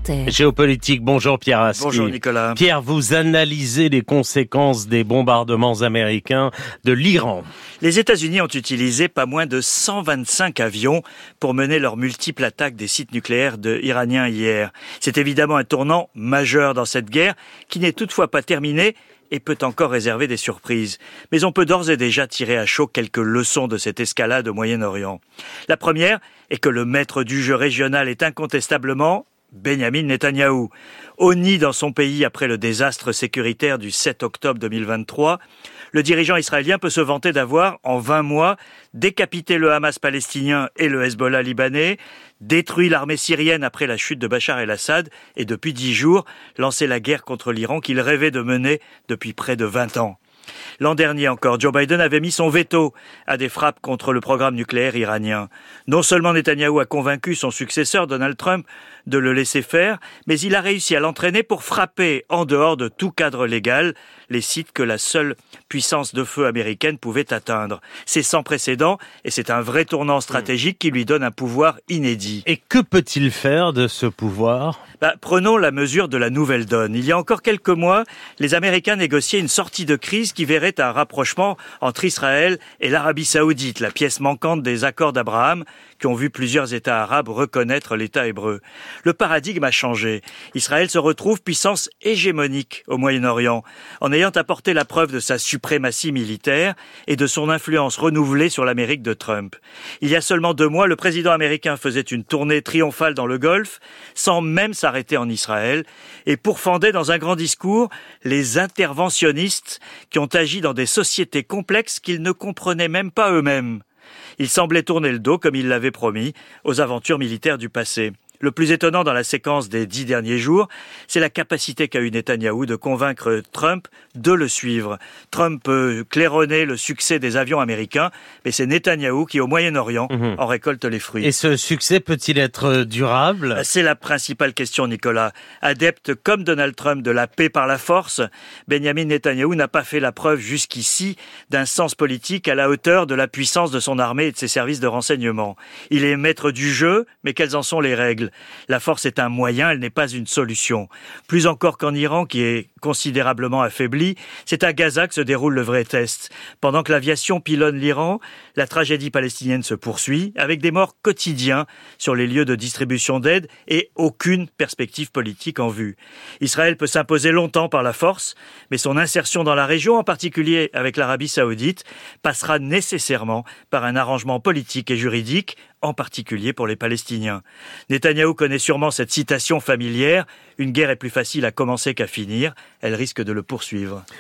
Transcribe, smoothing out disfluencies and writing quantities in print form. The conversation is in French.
Inter. Géopolitique, bonjour Pierre Aski. Bonjour Nicolas. Pierre, vous analysez les conséquences des bombardements américains de l'Iran. Les États-Unis ont utilisé pas moins de 125 avions pour mener leurs multiples attaques des sites nucléaires iraniens hier. C'est évidemment un tournant majeur dans cette guerre qui n'est toutefois pas terminée et peut encore réserver des surprises. Mais on peut d'ores et déjà tirer à chaud quelques leçons de cette escalade au Moyen-Orient. La première est que le maître du jeu régional est incontestablement Benyamin Netanyahou. Honni dans son pays après le désastre sécuritaire du 7 octobre 2023, le dirigeant israélien peut se vanter d'avoir, en 20 mois, décapité le Hamas palestinien et le Hezbollah libanais, détruit l'armée syrienne après la chute de Bachar el-Assad et depuis 10 jours, lancé la guerre contre l'Iran qu'il rêvait de mener depuis près de 20 ans. L'an dernier encore, Joe Biden avait mis son veto à des frappes contre le programme nucléaire iranien. Non seulement Netanyahou a convaincu son successeur Donald Trump de le laisser faire, mais il a réussi à l'entraîner pour frapper en dehors de tout cadre légal les sites que la seule puissance de feu américaine pouvait atteindre. C'est sans précédent et c'est un vrai tournant stratégique qui lui donne un pouvoir inédit. Et que peut-il faire de ce pouvoir ? Prenons la mesure de la nouvelle donne. Il y a encore quelques mois, les Américains négociaient une sortie de crise qui verrait un rapprochement entre Israël et l'Arabie Saoudite, la pièce manquante des accords d'Abraham qui ont vu plusieurs États arabes reconnaître l'État hébreu. Le paradigme a changé. Israël se retrouve puissance hégémonique au Moyen-Orient, en ayant apporté la preuve de sa suprématie militaire et de son influence renouvelée sur l'Amérique de Trump. Il y a seulement 2 mois, le président américain faisait une tournée triomphale dans le Golfe, sans même s'arrêter en Israël, et pourfendait dans un grand discours les interventionnistes qui ont agi dans des sociétés complexes qu'ils ne comprenaient même pas eux-mêmes. Il semblait tourner le dos, comme il l'avait promis, aux aventures militaires du passé. Le plus étonnant dans la séquence des 10 derniers jours, c'est la capacité qu'a eu Netanyahou de convaincre Trump de le suivre. Trump peut claironner le succès des avions américains, mais c'est Netanyahou qui, au Moyen-Orient, en récolte les fruits. Et ce succès peut-il être durable ? C'est la principale question, Nicolas. Adepte comme Donald Trump de la paix par la force, Benyamin Netanyahou n'a pas fait la preuve jusqu'ici d'un sens politique à la hauteur de la puissance de son armée et de ses services de renseignement. Il est maître du jeu, mais quelles en sont les règles ? La force est un moyen, elle n'est pas une solution. Plus encore qu'en Iran, qui est considérablement affaibli, c'est à Gaza que se déroule le vrai test. Pendant que l'aviation pilonne l'Iran, la tragédie palestinienne se poursuit, avec des morts quotidiens sur les lieux de distribution d'aide et aucune perspective politique en vue. Israël peut s'imposer longtemps par la force, mais son insertion dans la région, en particulier avec l'Arabie Saoudite, passera nécessairement par un arrangement politique et juridique, en particulier pour les Palestiniens. Netanyahou connaît sûrement cette citation familière « Une guerre est plus facile à commencer qu'à finir ». Elle risque de le poursuivre.